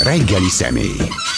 reggeli személy.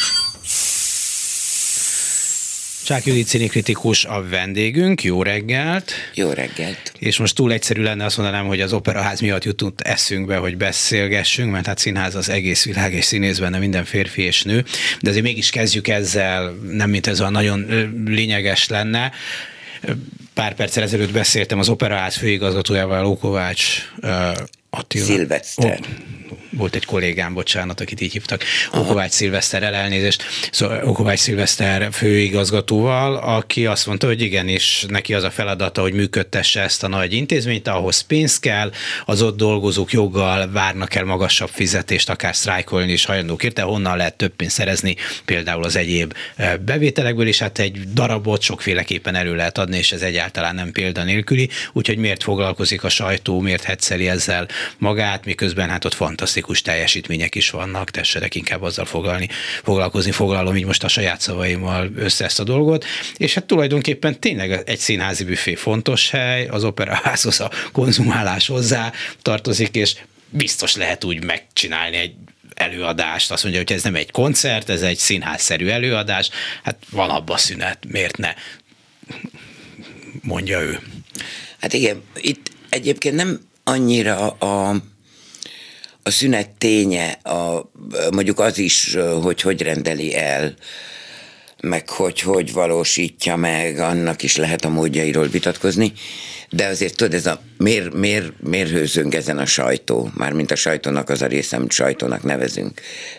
Csák Judit színikritikus a vendégünk, jó reggelt! Jó reggelt! És most túl egyszerű lenne, azt mondanám, hogy az Operaház miatt jutott eszünkbe, hogy beszélgessünk, mert hát színház az egész világ, és színész benne minden férfi és nő, de azért mégis kezdjük ezzel, nem mint ez olyan nagyon lényeges lenne. Pár perccel ezelőtt beszéltem az Operaház főigazgatójával, Ókovács Attila. Szilveszter. Volt egy kollégám, bocsánat, akit így hívtak, Ókovács Szilveszterrel, elnézést, szóval Ókovács Szilveszter főigazgatóval, aki azt mondta, hogy igenis neki az a feladata, hogy működtesse ezt a nagy intézményt, ahhoz pénz kell, az ott dolgozók joggal várnak el magasabb fizetést, akár sztrájkolni is hajlandók érte, honnan lehet több pénzt szerezni, például az egyéb bevételekből, és hát egy darabot sokféleképpen elő lehet adni, és ez egyáltalán nem példanélküli, úgyhogy miért foglalkozik a sajtó, miért hetszeli ezzel magát, miközben hát ott fantasztikus teljesítmények is vannak, tessenek inkább azzal foglalom így most a saját szavaimmal össze ezt a dolgot, és hát tulajdonképpen tényleg egy színházi büfé fontos hely, az Operaházhoz a konzumálás hozzá tartozik, és biztos lehet úgy megcsinálni egy előadást, azt mondja, hogy ez nem egy koncert, ez egy színházszerű előadás, hát van abba szünet, miért ne, mondja ő. Hát igen, itt egyébként nem annyira a szünet ténye, mondjuk az is, hogy rendeli el, meg hogy valósítja meg, annak is lehet a módjairól vitatkozni, de azért tudod, ez a miért hőzünk ezen a sajtó, mármint a sajtónak az a része, amit sajtónak nevezünk.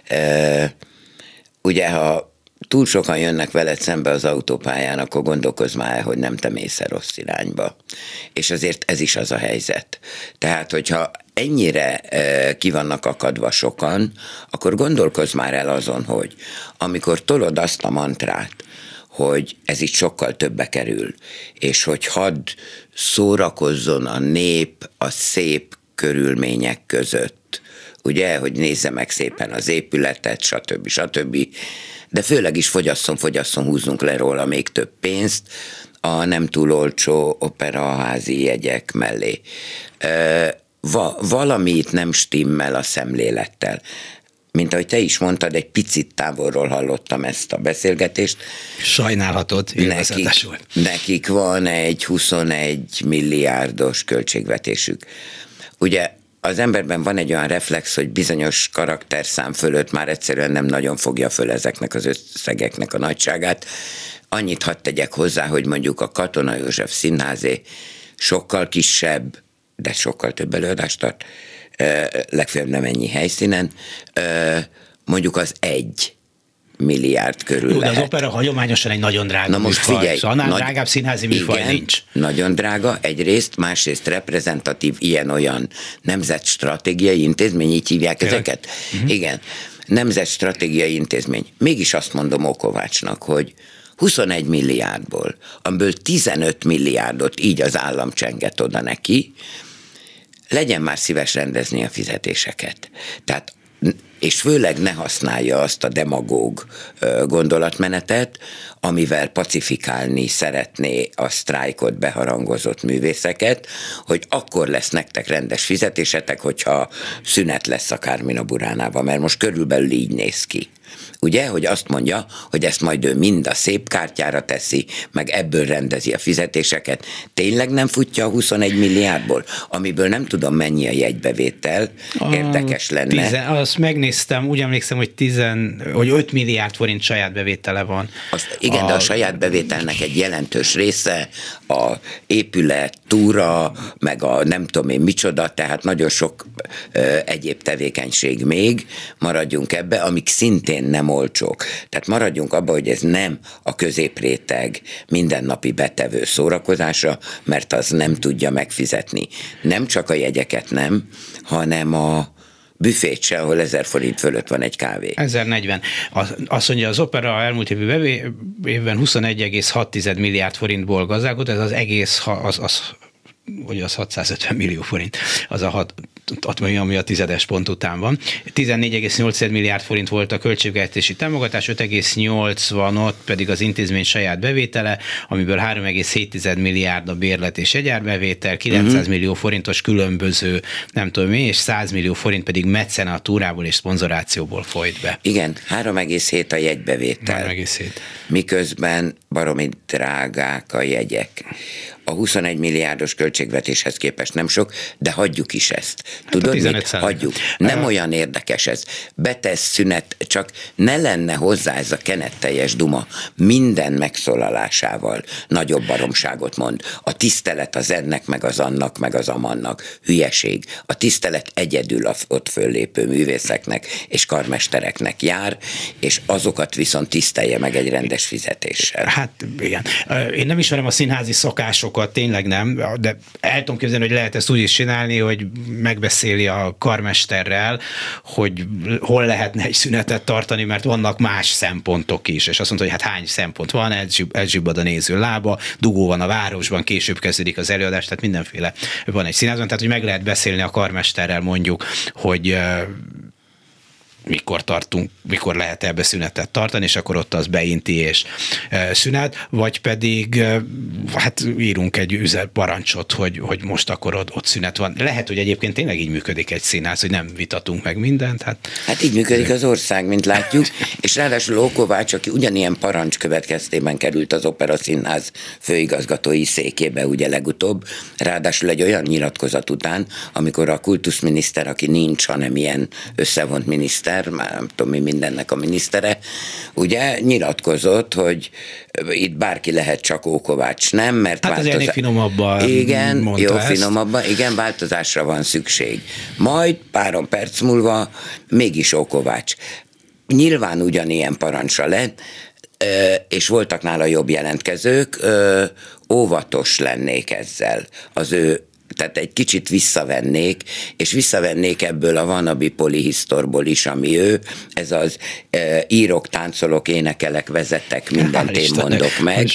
Ugye, ha túl sokan jönnek veled szembe az autópályán, akkor gondolkozz már el, hogy nem te mész el rossz irányba. És azért ez is az a helyzet. Tehát, hogyha ennyire ki vannak akadva sokan, akkor gondolkozz már el azon, hogy amikor tolod azt a mantrát, hogy ez itt sokkal többe kerül, és hogy hadd szórakozzon a nép a szép körülmények között, ugye, hogy nézze meg szépen az épületet, stb. De főleg is fogyasszon, húzzunk le róla még több pénzt a nem túl olcsó operaházi jegyek mellé. Valami itt nem stimmel a szemlélettel. Mint ahogy te is mondtad, egy picit távolról hallottam ezt a beszélgetést. Sajnálhatod, nekik van egy 21 milliárdos költségvetésük. Ugye az emberben van egy olyan reflex, hogy bizonyos karakterszám fölött már egyszerűen nem nagyon fogja föl ezeknek az összegeknek a nagyságát. Annyit hadd tegyek hozzá, hogy mondjuk a Katona József Színházé sokkal kisebb, de sokkal több előadást tart, legfeljebb nem ennyi helyszínen, mondjuk az 1 milliárd körül lehet. lehet. De az opera hagyományosan egy nagyon drága Na most műfaj. figyelj, szóval annál drágább színházi műfaj igen, nincs. Nagyon drága, egyrészt, másrészt reprezentatív ilyen-olyan nemzetstratégiai intézmény, így hívják ezeket? Igen, nemzetstratégiai intézmény. Mégis azt mondom Ókovácsnak, hogy 21 milliárdból, amiből 15 milliárdot így az állam csenget oda neki, legyen már szíves rendezni a fizetéseket. Tehát, és főleg ne használja azt a demagóg gondolatmenetet, amivel pacifikálni szeretné a sztrájkot beharangozott művészeket, hogy akkor lesz nektek rendes fizetésetek, hogyha szünet lesz a Carmina Buránában, mert most körülbelül így néz ki. Ugye, hogy azt mondja, hogy ezt majd ő mind a szép kártyára teszi, meg ebből rendezi a fizetéseket. Tényleg nem futja a 21 milliárdból, amiből nem tudom mennyi a jegybevétel, érdekes lenne. Azt megnéztem, úgy emlékszem, hogy 5 milliárd forint saját bevétele van. Igen, de a saját bevételnek egy jelentős része a épület, túra, meg a nem tudom én micsoda, tehát nagyon sok egyéb tevékenység még, maradjunk ebbe, amik szintén nem olcsók. Tehát maradjunk abba, hogy ez nem a középréteg mindennapi betevő szórakozása, mert az nem tudja megfizetni. Nem csak a jegyeket nem, hanem a büfét se, ahol 1000 forint fölött van egy kávé. 1040. Azt mondja, az opera elmúlt évben 21,6 milliárd forintból gazdálkodott, ez az egész, az hogy az 650 millió forint, az a ami a 10. pont után van. 14,8 milliárd forint volt a költségvetési támogatás, 5,86 pedig az intézmény saját bevétele, amiből 3,7 milliárd a bérlet és jegyárbevétel, 900 millió forintos különböző, nem tudom mi, és 100 millió forint pedig mecenatúrából és szponzorációból folyt be. Igen, 3,7 a jegybevétel. 3,7. Miközben baromi drágák a jegyek. A 21 milliárdos költségvetéshez képest nem sok, de hagyjuk is ezt. Tudod mit? Hagyjuk. Nem olyan érdekes ez. Betesz szünet, csak ne lenne hozzá ez a kenetteljes duma minden megszólalásával nagyobb baromságot mond. A tisztelet az ennek, meg az annak, meg az amannak. Hülyeség. A tisztelet egyedül a ott föllépő művészeknek és karmestereknek jár, és azokat viszont tisztelje meg egy rendes fizetéssel. Hát igen. Én nem ismerem a színházi szokásokat, tényleg nem, de el tudom képzelni, hogy lehet ezt úgy is csinálni, hogy megbeszéli a karmesterrel, hogy hol lehetne egy szünetet tartani, mert vannak más szempontok is, és azt mondta, hogy hát hány szempont van, elzsibbad a néző lába, dugó van a városban, később kezdődik az előadás, tehát mindenféle van egy színházban, tehát hogy meg lehet beszélni a karmesterrel mondjuk, hogy mikor lehet ebbe szünetet tartani, és akkor ott az beinti és szünet, vagy pedig hát írunk egy parancsot, hogy most akkor ott szünet van. Lehet, hogy egyébként tényleg így működik egy színház, hogy nem vitatunk meg mindent. Hát így működik az ország, mint látjuk, és ráadásul Ókovács, aki ugyanilyen parancs következtében került az Opera Színház főigazgatói székébe, ugye legutóbb, ráadásul egy olyan nyilatkozat után, amikor a kultuszminiszter, aki nincs, hanem ilyen összevont miniszter, már nem tudom mi mindennek a minisztere, ugye nyilatkozott, hogy itt bárki lehet, csak Ókovács nem, mert hát azért finomabban igen, mondta jó, ezt. finomabban, igen, változásra van szükség. Majd pár perc múlva mégis Ókovács. Nyilván ugyanilyen parancsra lett, és voltak nála jobb jelentkezők, óvatos lennék ezzel az ő, tehát egy kicsit visszavennék, és visszavennék ebből a wannabe polihisztorból is, ami ő, ez az írok, táncolok, énekelek, vezetek, mindent én mondok meg.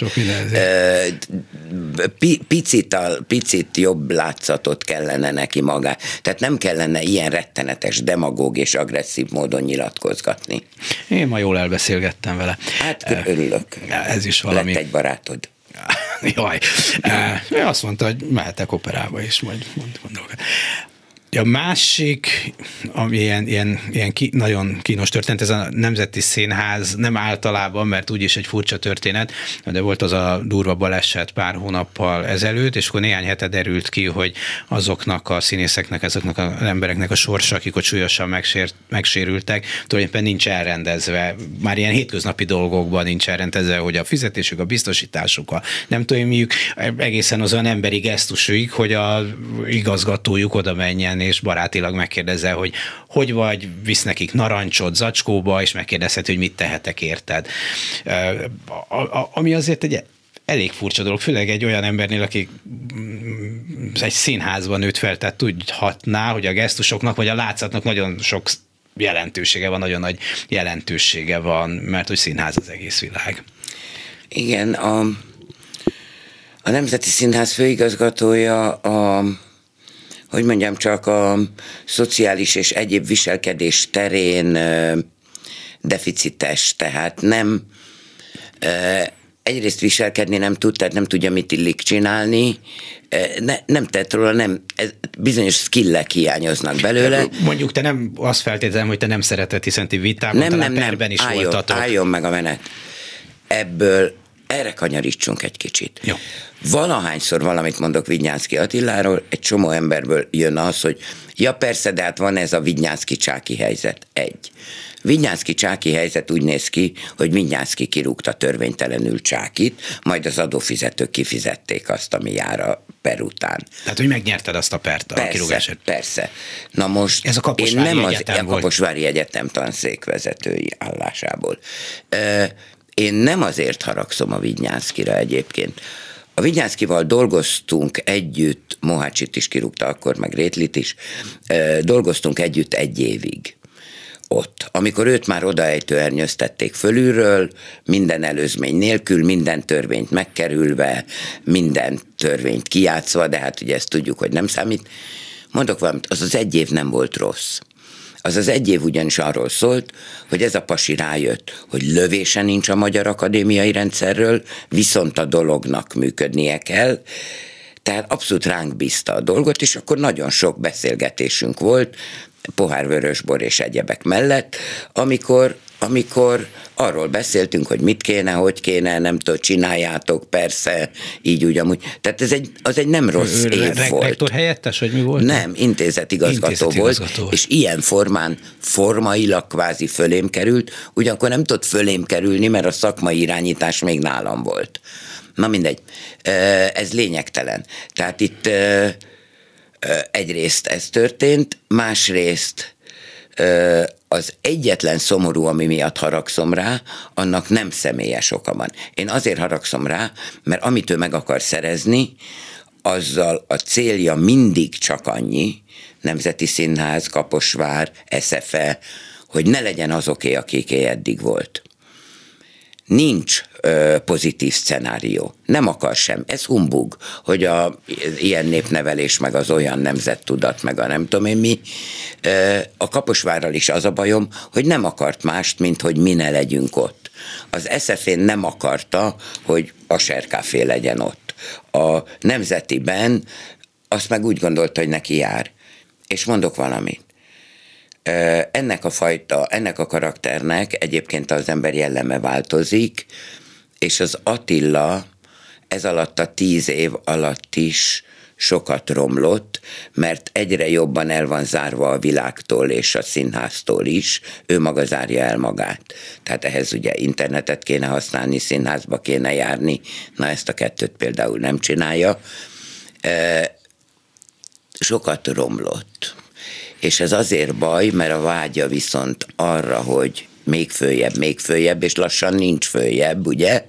Picit jobb látszatot kellene neki magá. Tehát nem kellene ilyen rettenetes, demagóg és agresszív módon nyilatkozgatni. Én ma jól elbeszélgettem vele. Hát örülök. Ez is valami. Lett egy barátod. Jaj. Ő azt mondta, hogy mehetek operába is, majd gondolok. A másik, ami ilyen nagyon kínos történet, ez a Nemzeti Színház, nem általában, mert úgyis egy furcsa történet, de volt az a durva baleset pár hónappal ezelőtt, és akkor néhány hete derült ki, hogy azoknak a színészeknek, azoknak az embereknek a sorsa, akik ott súlyosan megsérültek, tulajdonképpen nincs elrendezve, már ilyen hétköznapi dolgokban nincs elrendezve, hogy a fizetésük, a biztosításuk, a nem tudom miük, egészen az olyan emberi gesztusuk, hogy a igazgatójuk oda menjen, és barátilag megkérdezze, hogy vagy, visz nekik narancsot zacskóba, és megkérdezheti, hogy mit tehetek érted. Ami azért egy elég furcsa dolog, főleg egy olyan embernél, aki egy színházban nőtt fel, tehát tudhatná, hogy a gesztusoknak, vagy a látszatnak nagyon sok jelentősége van, nagyon nagy jelentősége van, mert hogy színház az egész világ. Igen, a Nemzeti Színház főigazgatója hogy mondjam, csak a szociális és egyéb viselkedés terén deficites, tehát nem egyrészt viselkedni nem tud, tehát nem tudja, mit illik csinálni, nem tett róla, bizonyos skillek hiányoznak belőle. Mondjuk te nem azt feltételezem, hogy te nem szereted, hiszen ti vitában, talán perben is voltatok. Álljon meg a menet. Ebből erre kanyarítsunk egy kicsit. Jó. Valahányszor valamit mondok Vidnyánszky Attiláról, egy csomó emberből jön az, hogy ja persze, de hát van ez a Vidnyánszky-Csáky helyzet. Vidnyánszky-Csáky helyzet úgy néz ki, hogy Vidnyánszky kirúgta törvénytelenül Csákit, majd az adófizetők kifizették azt, ami jár a per után. Tehát, hogy megnyerted azt a pert a kirúgásért. Persze. Na most ez a Kaposvári Egyetem volt. A Kaposvári Egyetem tanszékvezetői állásából. Én nem azért haragszom a Vidnyánszkyra egyébként. A Vidnyánszkyval dolgoztunk együtt, Mohácsit is kirúgta akkor, meg Rétlit is, dolgoztunk együtt 1 évig ott. amikor őt már odaejtőernyőztették fölülről, minden előzmény nélkül, minden törvényt megkerülve, minden törvényt kijátszva, de hát ugye ezt tudjuk, hogy nem számít. Mondok valamit, az egy év nem volt rossz. Az egy év ugyanis arról szólt, hogy ez a pasi rájött, hogy lövése nincs a magyar akadémiai rendszerről, viszont a dolognak működnie kell, tehát abszolút ránk bízta a dolgot, és akkor nagyon sok beszélgetésünk volt, pohár vörösbor és egyebek mellett, amikor arról beszéltünk, hogy mit kéne, hogy kéne, nem tudom, csináljátok, persze, így úgy amúgy. Tehát az egy nem rossz év volt. Rektor helyettes, vagy mi volt? Nem, intézetigazgató volt, és ilyen formán formailag kvázi fölém került, ugyanakkor nem tudott fölém kerülni, mert a szakmai irányítás még nálam volt. Na mindegy, ez lényegtelen. Tehát itt egyrészt ez történt, másrészt az egyetlen szomorú, ami miatt haragszom rá, annak nem személyes oka van. Én azért haragszom rá, mert amit ő meg akar szerezni, azzal a célja mindig csak annyi, Nemzeti Színház, Kaposvár, SFE, hogy ne legyen azoké, akiké eddig volt. Nincs pozitív szenárió. Nem akar sem. Ez humbug, hogy ilyen népnevelés, meg az olyan nemzettudat, meg a nem tudom én mi. A Kaposvárral is az a bajom, hogy nem akart mást, mint hogy mi ne legyünk ott. Az SZF-én nem akarta, hogy a Serkáfé legyen ott. A Nemzetiben azt meg úgy gondolta, hogy neki jár. És mondok valamit. Ennek a karakternek egyébként az ember jelleme változik, és az Attila ez alatt a 10 év alatt is sokat romlott, mert egyre jobban el van zárva a világtól és a színháztól is, ő maga zárja el magát. Tehát ehhez ugye internetet kéne használni, színházba kéne járni, na ezt a kettőt például nem csinálja. Sokat romlott. És ez azért baj, mert a vágya viszont arra, hogy még följebb, és lassan nincs följebb, ugye?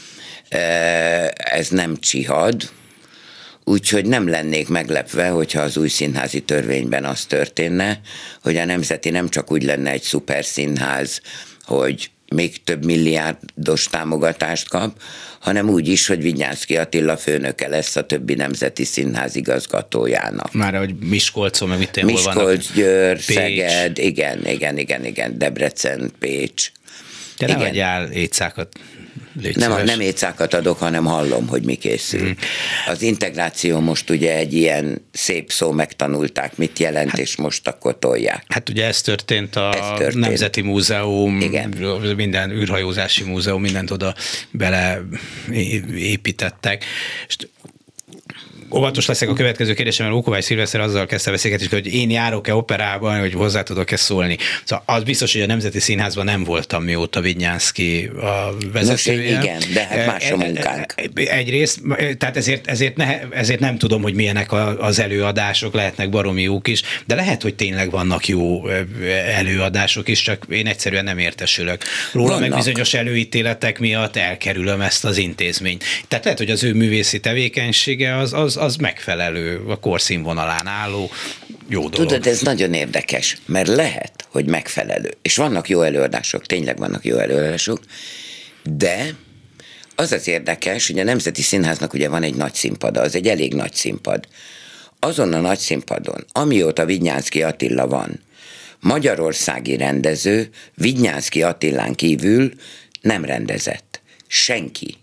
Ez nem csihad, úgyhogy nem lennék meglepve, hogyha az új színházi törvényben az történne, hogy a Nemzeti nem csak úgy lenne egy szuperszínház, hogy még több milliárdos támogatást kap, hanem úgy is, hogy Vinyánszky Attila főnöke lesz a többi nemzeti színház igazgatójának. Már hogy Miskolcon, meg mit hol vannak? Miskolc, Győr, Szeged, igen, Debrecen, Pécs. Te nem adjál étszákat. Nem étszákat adok, hanem hallom, hogy mi készül. Az integráció most ugye egy ilyen szép szó, megtanulták, mit jelent, és most akkor tolják. Hát ugye ez történt Nemzeti Múzeum, igen. Minden űrhajózási múzeum, mindent oda beleépítettek. És óvatos leszek a következő kérdésem, mert Ókovács Szilveszter azzal kezdte beszélgetni, hogy én járok-e operában, hogy hozzá tudok-e szólni. Szóval az biztos, hogy a Nemzeti Színházban nem voltam, mióta Vinyánszky a vezetője. Nos, igen, de hát más a munkánk. Egyrészt, tehát ezért nem tudom, hogy milyenek az előadások, lehetnek baromi jók is, de lehet, hogy tényleg vannak jó előadások is, csak én egyszerűen nem értesülök róla, meg bizonyos előítéletek miatt elkerülöm ezt az intézményt. Tehát lehet, hogy az ő művészi tevékenysége az megfelelő, a korszínvonalán álló jó dolog. Tudod, ez nagyon érdekes, mert lehet, hogy megfelelő. És vannak jó előadások, tényleg vannak jó előadások, de az érdekes, hogy a Nemzeti Színháznak ugye van egy nagy színpada, az egy elég nagy színpad. Azon a nagy színpadon, amióta Vinyánszky Attila van, magyarországi rendező Vinyánszky Attilán kívül nem rendezett. Senki.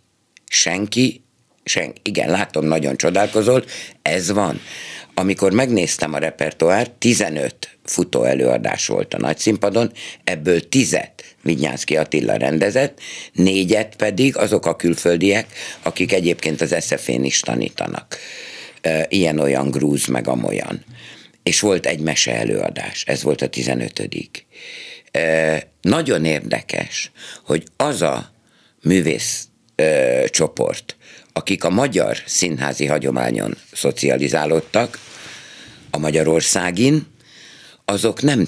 Igen, látom, nagyon csodálkozol, ez van. Amikor megnéztem a repertoárt, 15 futó előadás volt a nagyszínpadon, ebből 10-et Vinyánszky Attila rendezett, 4-et pedig azok a külföldiek, akik egyébként az SZF-én is tanítanak. Ilyen-olyan grúz, meg amolyan. És volt egy mese előadás, ez volt a 15. Nagyon érdekes, hogy az a művész csoport, akik a magyar színházi hagyományon szocializálódtak, a magyarországin, azok nem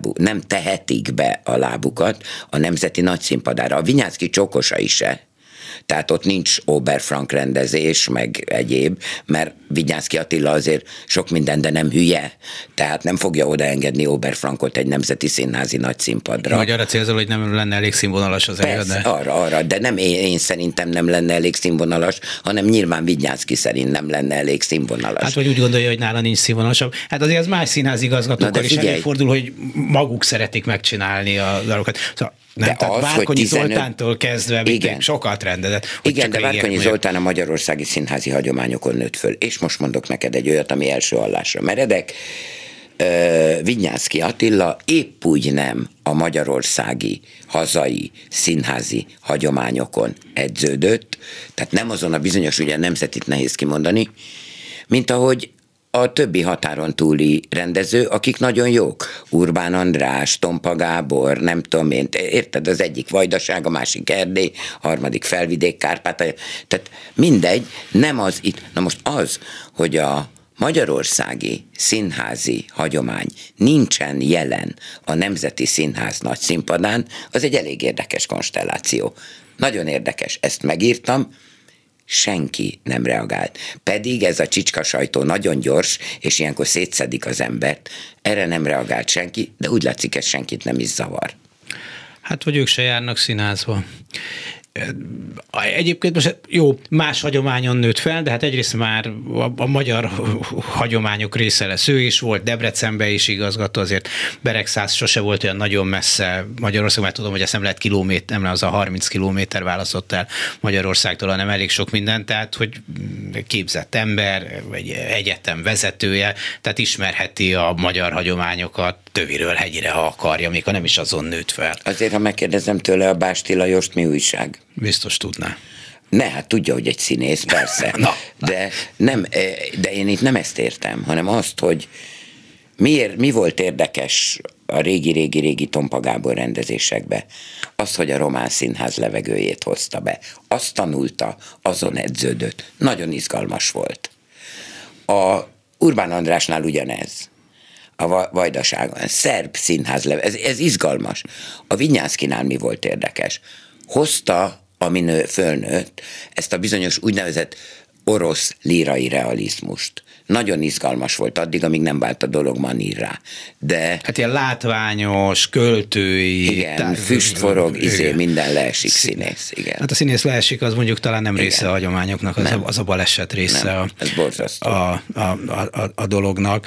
tehetik be a lábukat a Nemzeti Nagyszínpadára. A Vinyánszky Csókosai se. Tehát ott nincs Oberfrank rendezés, meg egyéb, mert Vigyánszky Attila azért sok minden, de nem hülye. Tehát nem fogja odaengedni Oberfrankot egy nemzeti színházi nagy színpadra. Vagy arra célzol, hogy nem lenne elég színvonalas az előadás? Persze, arra, de nem én szerintem nem lenne elég színvonalas, hanem nyilván Vigyánszky szerint nem lenne elég színvonalas. Hát vagy úgy gondolja, hogy nála nincs színvonalasabb. Hát azért az más színházigazgatókkal is előfordul, hogy maguk szeretik megcsinálni a dalokat. Szóval nem, de az, Várkonyi Zoltántól kezdve sokat rendezett. Igen, de Várkonyi Zoltán a magyarországi színházi hagyományokon nőtt föl. És most mondok neked egy olyat, ami első hallásra meredek. Vinyánszky Attila épp úgy nem a magyarországi, hazai színházi hagyományokon edződött, tehát nem azon a bizonyos, ugye nemzetit nehéz kimondani, mint ahogy a többi határon túli rendező, akik nagyon jók. Urbán András, Tompa Gábor, nem tudom én, érted, az egyik Vajdaság, a másik Erdély, a harmadik Felvidék, Kárpátalja. Tehát mindegy, nem az itt. Na most az, hogy a magyarországi színházi hagyomány nincsen jelen a Nemzeti Színház nagy színpadán, az egy elég érdekes konstelláció. Nagyon érdekes, ezt megírtam, senki nem reagált. Pedig ez a csicska sajtó nagyon gyors, és ilyenkor szétszedik az embert. Erre nem reagált senki, de úgy látszik, ez senkit nem is zavar. Hát, hogy ők se járnak színházba. Egyébként most jó, más hagyományon nőtt fel, de hát egyrészt már a magyar hagyományok része lesz. Ő is volt, Debrecenben is igazgató, azért Beregszász sose volt olyan nagyon messze Magyarország, mert tudom, hogy ezt nem lehet kilométer, nem az a 30 kilométer választott el Magyarországtól, hanem elég sok minden, tehát hogy képzett ember, vagy egyetem vezetője, tehát ismerheti a magyar hagyományokat töviről hegyire, ha akarja, még ha nem is azon nőtt fel. Azért, ha megkérdezem tőle a Básti Lajost, mi újság? Biztos tudná. Ne, hát tudja, hogy egy színész, persze. De én itt nem ezt értem, hanem azt, hogy mi volt érdekes a régi Tompa Gábor rendezésekbe? Az, hogy a Román Színház levegőjét hozta be. Azt tanulta, azon edződött. Nagyon izgalmas volt. A Urbán Andrásnál ugyanez. A Vajdaságon, szerb színház ez izgalmas. A Vinyánszkynál mi volt érdekes? Hozta, amin fölnőtt, ezt a bizonyos úgynevezett orosz lírai realizmust. Nagyon izgalmas volt addig, amíg nem vált a dolog manírrá. De hát ilyen látványos, költői. Igen, füst forog, minden leesik színész. Igen. Hát a színész leesik, az mondjuk talán nem része a hagyományoknak, az a baleset része ez borzasztó. A dolognak.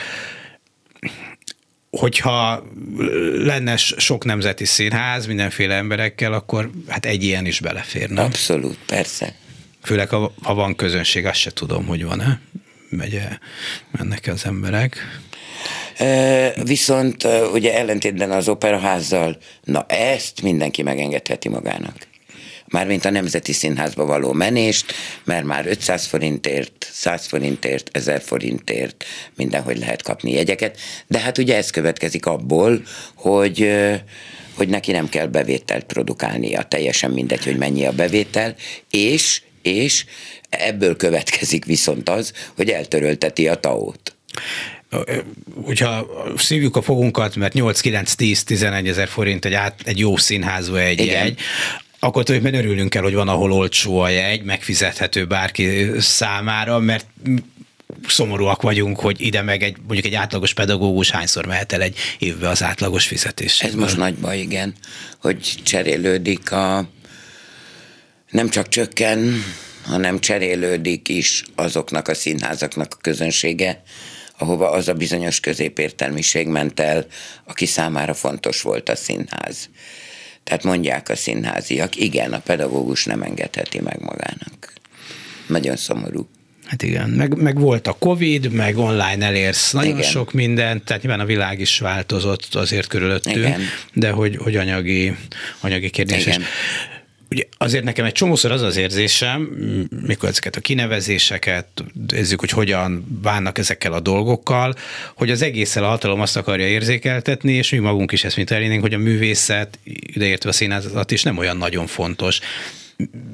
Hogyha lenne sok nemzeti színház mindenféle emberekkel, akkor hát egy ilyen is beleférne. Abszolút, persze. Főleg, ha van közönség, azt se tudom, hogy van-e. Mennek az emberek. Viszont ugye ellentétben az Operaházzal, na ezt mindenki megengedheti magának. Mármint a Nemzeti Színházba való menést, mert már 500 forintért, 100 forintért, 1000 forintért mindenhogy lehet kapni jegyeket, de hát ugye ez következik abból, hogy neki nem kell bevételt produkálnia, teljesen mindegy, hogy mennyi a bevétel, és ebből következik viszont az, hogy eltörölteti a TAO-t. Hogyha szívjuk a fogunkat, mert 8-9-10-11 ezer forint egy jó színházba egy jegy, akkor tulajdonképpen örülünk el, hogy van, ahol olcsó a jegy, megfizethető bárki számára, mert szomorúak vagyunk, hogy ide meg mondjuk egy átlagos pedagógus hányszor mehet el egy évbe az átlagos fizetéséből. Ez most nagy baj, igen, hogy cserélődik nem csak csökken, hanem cserélődik is azoknak a színházaknak a közönsége, ahova az a bizonyos középértelmiség ment el, aki számára fontos volt a színház. Tehát mondják a színháziak, igen, a pedagógus nem engedheti meg magának. Nagyon szomorú. Hát igen, meg volt a Covid, meg online elérsz nagyon sok mindent, tehát nyilván a világ is változott azért körülöttünk, de hogy anyagi kérdés. Igen. Ugye azért nekem egy csomószor az az érzésem, mikor ezeket a kinevezéseket nézzük, hogy hogyan bánnak ezekkel a dolgokkal, hogy az egészen a hatalom azt akarja érzékeltetni, és mi magunk is ezt mint elénénk, hogy a művészet, ideértve a színházat is nem olyan nagyon fontos.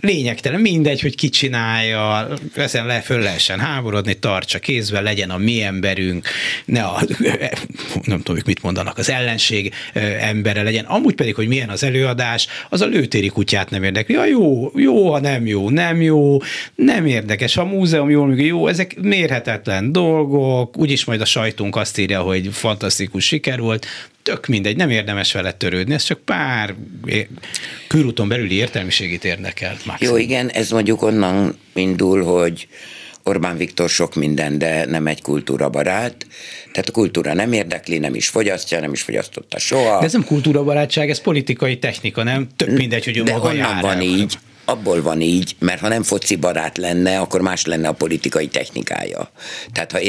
lényegtelen, mindegy, hogy ki csinálja, ezen föl lehessen háborodni, tartsa kézben, legyen a mi emberünk, ne nem tudom, mit mondanak, az ellenség embere legyen. Amúgy pedig, hogy milyen az előadás, az a lőtéri kutyát nem érdekli. Ja, jó, ha nem jó, nem érdekes. Ha a múzeum jól működik, jó, ezek mérhetetlen dolgok, úgyis majd a sajtunk azt írja, hogy fantasztikus siker volt, tök mindegy, nem érdemes vele törődni, ez csak pár körúton belüli értelmiségét érdekel. Jó, igen, ez mondjuk onnan indul, hogy Orbán Viktor sok minden, de nem egy kultúrabarát. Tehát a kultúra nem érdekli, nem is fogyasztja, nem is fogyasztotta soha. De ez nem kultúrabarátság, ez politikai technika, nem? Tök mindegy, hogy ő maga jár. Van így, abból van így, mert ha nem foci barát lenne, akkor más lenne a politikai technikája. Tehát ha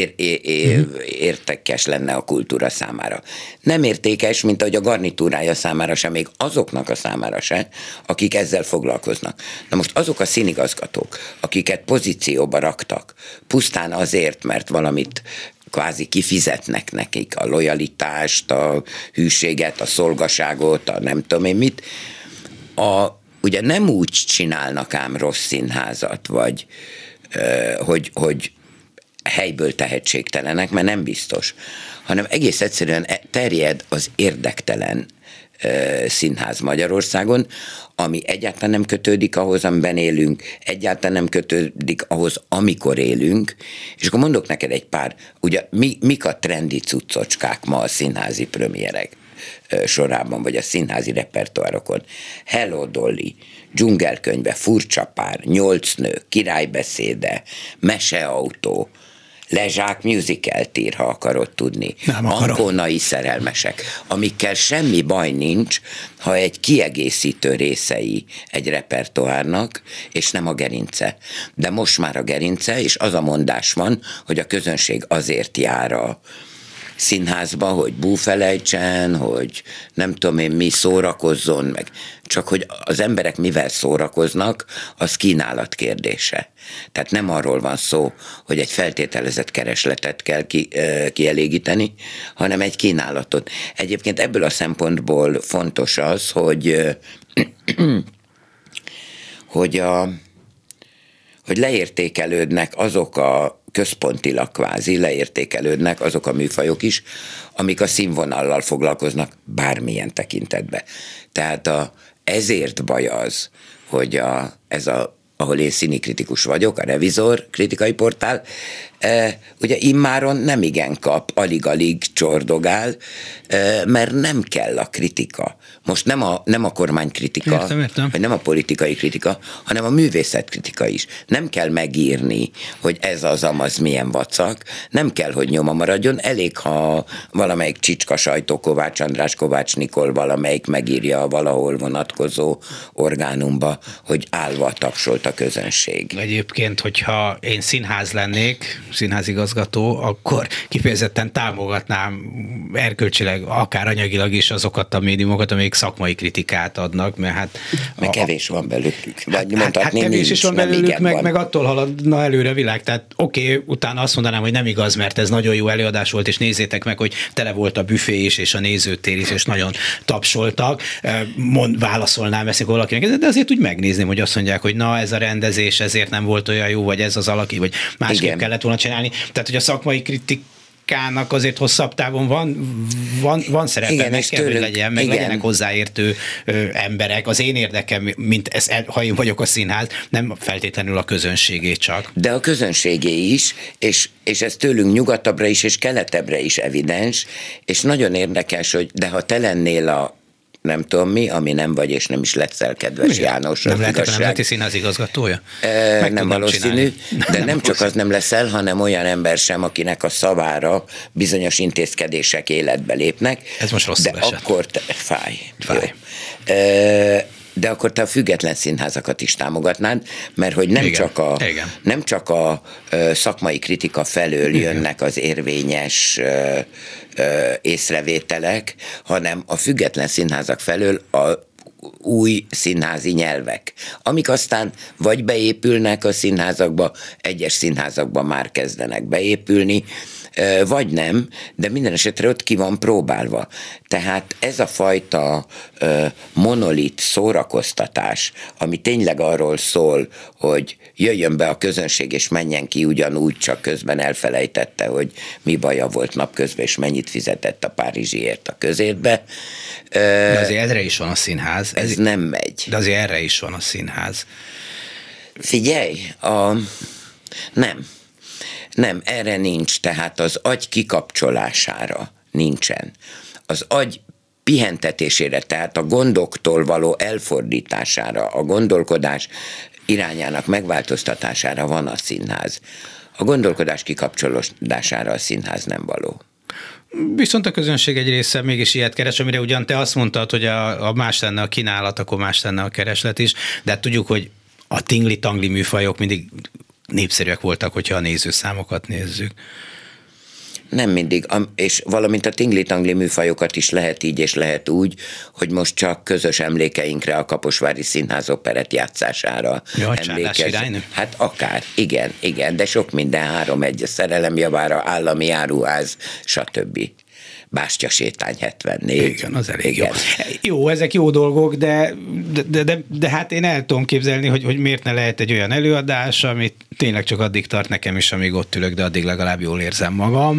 értékes lenne a kultúra számára. Nem értékes, mint ahogy a garnitúrája számára sem, még azoknak a számára se, akik ezzel foglalkoznak. Na most azok a színigazgatók, akiket pozícióba raktak, pusztán azért, mert valamit kvázi kifizetnek nekik, a lojalitást, a hűséget, a szolgaságot, a nem tudom én mit, ugye nem úgy csinálnak ám rossz színházat, vagy hogy helyből tehetségtelenek, mert nem biztos, hanem egész egyszerűen terjed az érdektelen színház Magyarországon, ami egyáltalán nem kötődik ahhoz, amiben élünk, egyáltalán nem kötődik ahhoz, amikor élünk, és akkor mondok neked egy pár, ugye mik a trendi cuccocskák ma a színházi premierek sorában, vagy a színházi repertoárokon. Hello Dolly, Dzsungelkönyve, Furcsa pár, 8 nő, Királybeszéde, Meseautó, Lezsák musicalt ír, ha akarod tudni. Ancónai szerelmesek, amikkel semmi baj nincs, ha egy kiegészítő részei egy repertoárnak, és nem a gerince. De most már a gerince, és az a mondás van, hogy a közönség azért jár a színházba, hogy búfelejtsen, hogy nem tudom én mi, szórakozzon meg. Csak hogy az emberek mivel szórakoznak, az kínálat kérdése. Tehát nem arról van szó, hogy egy feltételezett keresletet kell kielégíteni, hanem egy kínálatot. Egyébként ebből a szempontból fontos az, hogy leértékelődnek azok a központilag kvázi leértékelődnek azok a műfajok is, amik a színvonallal foglalkoznak bármilyen tekintetben. Tehát ezért baj az, hogy ahol én színikritikus vagyok, a Revizor kritikai portál, ugye immáron nem igen kap, alig-alig csordogál, mert nem kell a kritika. Most nem a kormánykritika, értem. vagy nem a politikai kritika, hanem a művészetkritika is. Nem kell megírni, hogy ez az amaz milyen vacak, nem kell, hogy nyoma maradjon, elég, ha valamelyik csicska sajtó, Kovács András, Kovács Nikol valamelyik megírja valahol vonatkozó orgánumba, hogy állva tapsolt a közönség. Egyébként, hogyha én színház lennék, színházigazgató, akkor kifejezetten támogatnám erkölcsileg, akár anyagilag is azokat a médiumokat, amelyik szakmai kritikát adnak, mert hát... Meg kevés van belőlük. Vagy mondhatni, kevés nincs, is van belőlük, meg attól haladna előre a világ. Tehát oké, utána azt mondanám, hogy nem igaz, mert ez nagyon jó előadás volt, és nézzétek meg, hogy tele volt a büfé is, és a nézőtér is, és nagyon tapsoltak. Válaszolnám ezt valakinek, de azért úgy megnézném, hogy azt mondják, hogy na, ez a rendezés ezért nem volt olyan jó, vagy ez az alaki, vagy másképp kellett volna csinálni. Tehát, hogy a szakmai kritikának azért hosszabb távon van szerepe, igen, meg kell, hogy legyen, meg legyenek hozzáértő emberek. Az én érdekem, ha én vagyok a színház, nem feltétlenül a közönségé csak. De a közönségé is, és ez tőlünk nyugatabbra is, és keletebbre is evidens, és nagyon érdekes, hogy de ha te lennél a nem tudom mi, ami nem vagy, és nem is leszel, kedves János. Nem lehetek a Nemzeti Színház igazgatója? Nem valószínű, de nem csak az nem leszel, hanem olyan ember sem, akinek a szavára bizonyos intézkedések életbe lépnek. Ez most rosszul de esett. Akkor fáj. De akkor te a független színházakat is támogatnád, mert hogy nem csak a szakmai kritika felől jönnek az érvényes észrevételek, hanem a független színházak felől a új színházi nyelvek, amik aztán vagy beépülnek a színházakba, egyes színházakban már kezdenek beépülni, vagy nem, de minden esetre ott ki van próbálva. Tehát ez a fajta monolit szórakoztatás, ami tényleg arról szól, hogy jöjjön be a közönség és menjen ki ugyanúgy, csak közben elfelejtette, hogy mi baja volt napközben, és mennyit fizetett a Párizsiért a közértbe. De azért erre is van a színház. Ez nem megy. De azért erre is van a színház. Figyelj, nem, erre nincs, tehát az agy kikapcsolására nincsen. Az agy pihentetésére, tehát a gondoktól való elfordítására, a gondolkodás irányának megváltoztatására van a színház. A gondolkodás kikapcsolódására a színház nem való. Viszont a közönség egy része mégis ilyet keres, amire ugyan te azt mondtad, hogy a más lenne a kínálat, akkor más lenne a kereslet is, de hát tudjuk, hogy a tingli-tangli műfajok mindig népszerűek voltak, hogyha a nézőszámokat nézzük. Nem mindig, és valamint a tingli-tangli műfajokat is lehet így és lehet úgy, hogy most csak közös emlékeinkre a Kaposvári Színház operett játszására emlékezünk. Hát akár, igen, de sok minden 3-1, a Szerelem javára, Állami áruház, stb. Bástya sétány 74. Igen, az elég jó. Jó, ezek jó dolgok, de hát én el tudom képzelni, hogy miért ne lehet egy olyan előadás, amit tényleg csak addig tart nekem is, amíg ott ülök, de addig legalább jól érzem magam.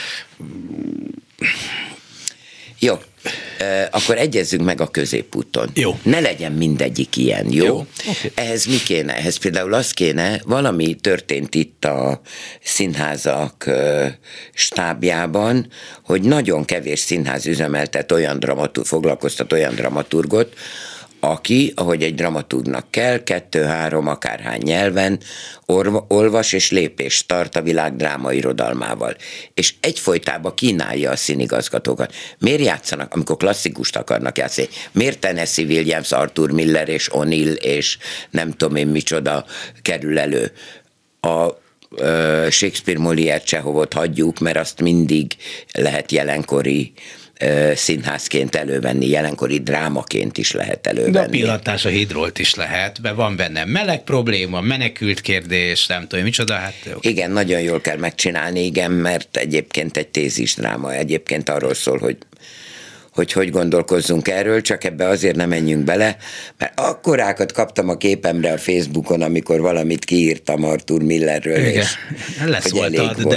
Jó, akkor egyezzünk meg a középúton. Jó. Ne legyen mindegyik ilyen, jó? Okay. Ehhez mi kéne? Ehhez például az kéne, valami történt itt a színházak stábjában, hogy nagyon kevés színház üzemeltet foglalkoztat olyan dramaturgot, aki, ahogy egy dramaturgnak kell, 2-3 akárhány nyelven olvas és lépést tart a világ drámairodalmával. És egyfolytában kínálja a színigazgatókat. Miért játszanak, amikor klasszikust akarnak játszani? Miért Tennessee Williams, Arthur Miller és O'Neill és nem tudom én micsoda kerül elő? A Shakespeare, Molière, Csehovot hagyjuk, mert azt mindig lehet jelenkori színházként elővenni, jelenkori drámaként is lehet elővenni. De a pillantás a hídról is lehet, mert van benne meleg probléma, menekült kérdés, nem tudom, micsoda, hát jó. Igen, nagyon jól kell megcsinálni, igen, mert egyébként egy tézisdráma, egyébként arról szól, hogy gondolkozzunk erről, csak ebbe azért nem menjünk bele, mert akkorákat kaptam a képemre a Facebookon, amikor valamit kiírtam Arthur Millerről. Igen, leszóltad,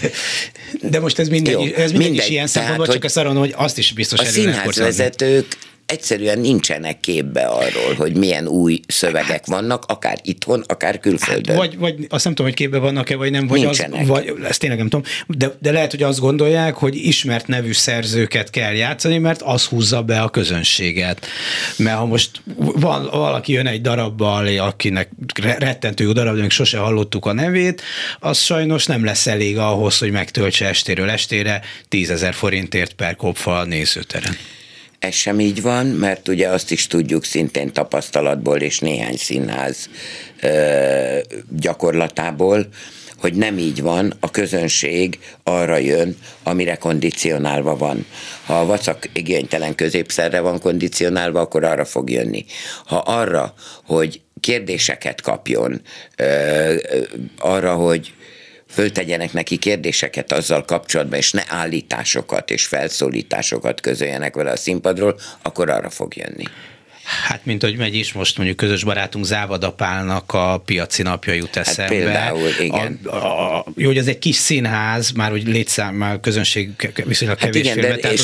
de most ez mindegy is ilyen szempontból, csak azt arra, hogy azt is biztos a színházvezetők egyszerűen nincsenek képbe arról, hogy milyen új szövegek vannak, akár itthon, akár külföldön. Vagy azt nem tudom, hogy képbe vannak-e, vagy nem, vagy ezt tényleg nem tudom, de lehet, hogy azt gondolják, hogy ismert nevű szerzőket kell játszani, mert az húzza be a közönséget. Mert ha most valaki jön egy darabbal, akinek rettentő jó darab, de még sose hallottuk a nevét, az sajnos nem lesz elég ahhoz, hogy megtöltse estéről estére 10 000 forintért per kopfa a nézőteren. Ez sem így van, mert ugye azt is tudjuk szintén tapasztalatból és néhány színház gyakorlatából, hogy nem így van, a közönség arra jön, amire kondicionálva van. Ha a vacak igénytelen középszerre van kondicionálva, akkor arra fog jönni. Ha arra, hogy kérdéseket kapjon, arra, hogy föltegyenek neki kérdéseket azzal kapcsolatban, és ne állításokat és felszólításosokat közöljenek vele a színpadról, akkor arra fog jönni. Hát, mint hogy megy is, most mondjuk közös barátunk Závada Pálnak a Piaci napja jut eszembe. Hát például, igen. Jó, hogy ez egy kis színház, már hogy létszám, már közönség viszonylag kevés igen, filmet, tehát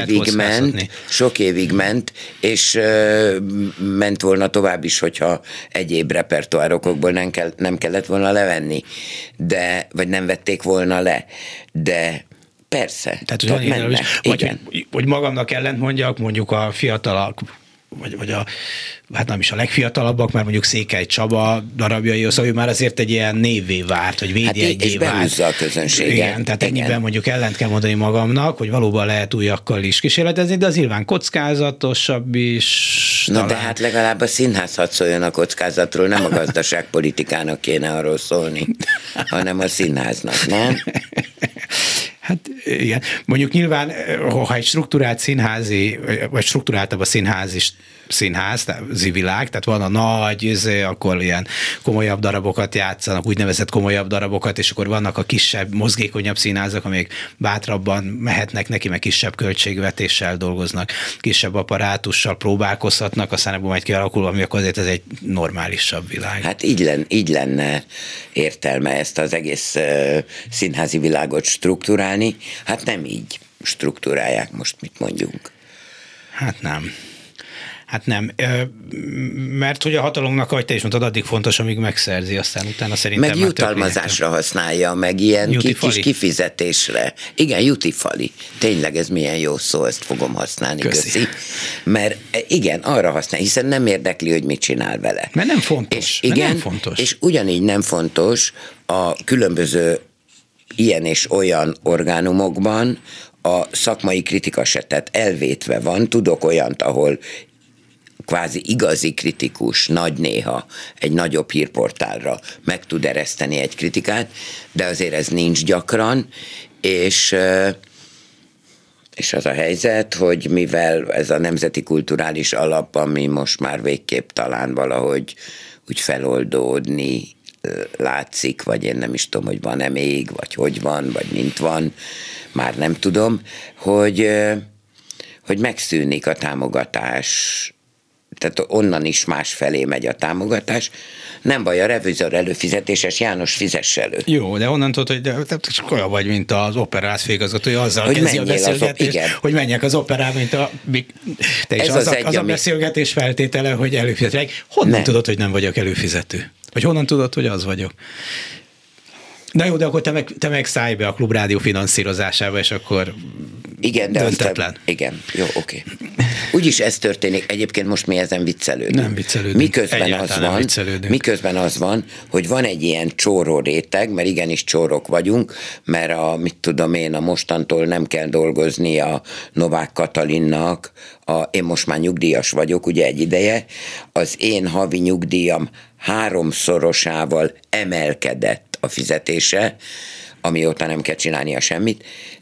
sok évig ment, és ment volna tovább is, hogyha egyéb repertoárokból nem kellett volna levenni, vagy nem vették volna le, de persze. Tehát menne. Hogy magamnak ellent mondjuk a fiatalak, vagy hát nem is a legfiatalabbak, mert mondjuk Székely Csaba darabjai, szóval ő már azért egy ilyen névvé várt, vagy védjegyé várt. És behúzza a közönséget. Igen, tehát ennyiben mondjuk ellent kell mondani magamnak, hogy valóban lehet újakkal is kísérletezni, de az nyilván kockázatosabb is. Na de hát legalább a színház hadd szóljon a kockázatról, nem a gazdaságpolitikának kéne arról szólni, hanem a színháznak, nem? Hát Igen. Mondjuk nyilván, ha egy struktúrált színházi, vagy struktúráltabb a színházi világ, tehát van a nagy, akkor ilyen komolyabb darabokat játszanak, úgynevezett komolyabb darabokat, és akkor vannak a kisebb, mozgékonyabb színházak, amelyek bátrabban mehetnek neki, meg kisebb költségvetéssel dolgoznak, kisebb apparátussal próbálkozhatnak, aztán ebből majd kialakul, ami akkor azért ez egy normálisabb világ. Hát így lenne értelme ezt az egész színházi világot strukturálni. Hát nem így struktúrálják, most mit mondjunk. Hát nem. Mert hogy a hatalomnak, ahogy te is mondtad, addig fontos, amíg megszerzi, aztán utána szerintem meg jutalmazásra használja, meg ilyen kis kifizetésre. Igen, jutifali. Tényleg ez milyen jó szó, ezt fogom használni. Köszi. Mert igen, arra használja, hiszen nem érdekli, hogy mit csinál vele. Mert nem fontos. És igen, nem fontos. És ugyanígy nem fontos a különböző ilyen és olyan orgánumokban a szakmai kritika se, tehát elvétve van. Tudok olyant, ahol kvázi igazi kritikus, nagy néha egy nagyobb hírportálra meg tud ereszteni egy kritikát, de azért ez nincs gyakran, és az a helyzet, hogy mivel ez a nemzeti kulturális alap, ami most már végképp talán valahogy úgy feloldódni látszik, vagy én nem is tudom, hogy van-e még, vagy hogy van, vagy mint van, már nem tudom, hogy megszűnik a támogatás, tehát onnan is másfelé megy a támogatás. Nem baj, a revizor előfizetéses, János, fizess elő. Jó, de honnan tudod, hogy csak olyan vagy, mint az operász főigazgatója, azzal kezdi a beszélgetést, hogy menjek az operába, mint te is az a beszélgetés feltétele, hogy előfizetek. Honnan tudod, hogy nem vagyok előfizető? Vagy honnan tudod, hogy az vagyok? Na jó, de akkor te meg szállj be a Klubrádió finanszírozásába, és akkor igen, de döntetlen. Igen, jó, oké. Úgyis ez történik. Egyébként most mi ezen viccelődünk. Nem viccelődünk. Miközben az van, hogy van egy ilyen csóró réteg, mert igenis csórok vagyunk, mert a mostantól nem kell dolgozni a Novák Katalinnak, én most már nyugdíjas vagyok, ugye egy ideje, az én havi nyugdíjam 3-szorosával emelkedett a fizetése, amióta nem kell csinálnia semmit.